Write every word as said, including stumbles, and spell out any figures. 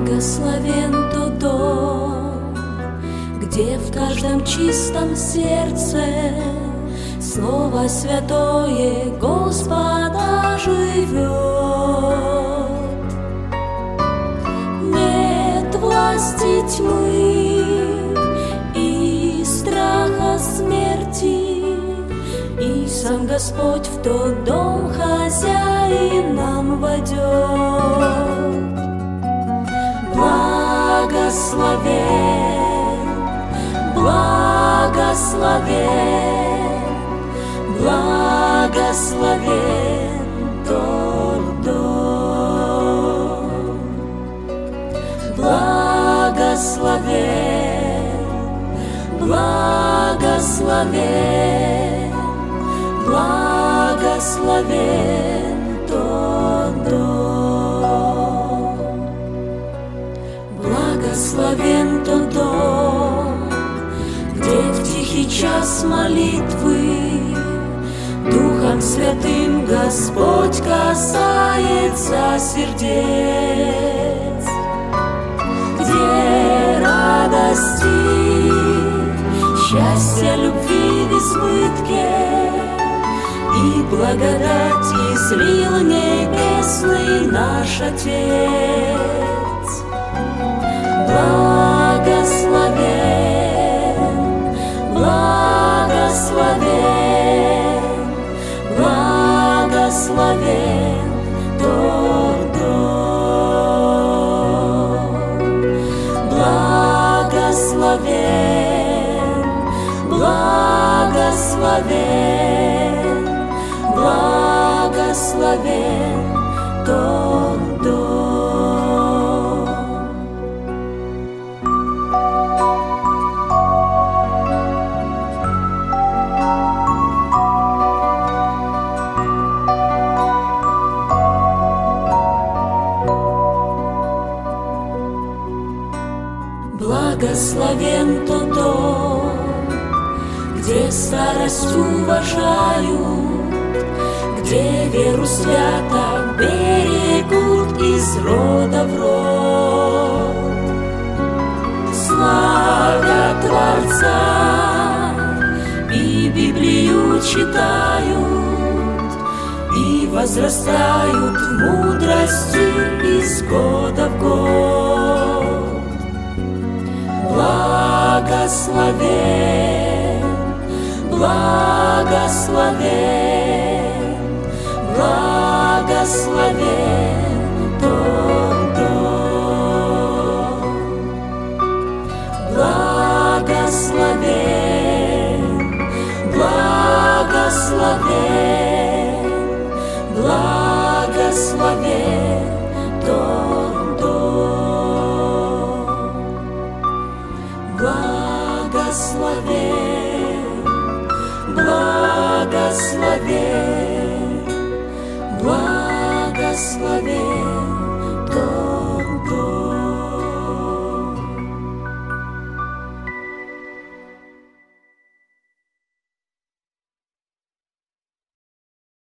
Благословен тот дом, где в каждом чистом сердце Слово святое Господа живет. Нет власти тьмы и страха смерти, и сам Господь в тот дом хозяин нам войдет. Благословен, благословен, благословен тот дом. Благословен, благословен, благословен тот дом. Благословен тот дом, где в тихий час молитвы Духом Святым Господь касается сердец, где радости, счастья, любви в избытке и благодать излил небесный наш Отец. Благословен, благословен, благословен тот дом. Благословен, благословен, благословен тот дом. Благословен тот дом, где старость уважают, где веру свято берегут из рода в род. Славят Творца и Библию читают, и возрастают в мудрости из года в год. Благословен, благословен, благословен тот дом. Благословен, благословен, благословен тот дом. Благословен, благословен, благословен.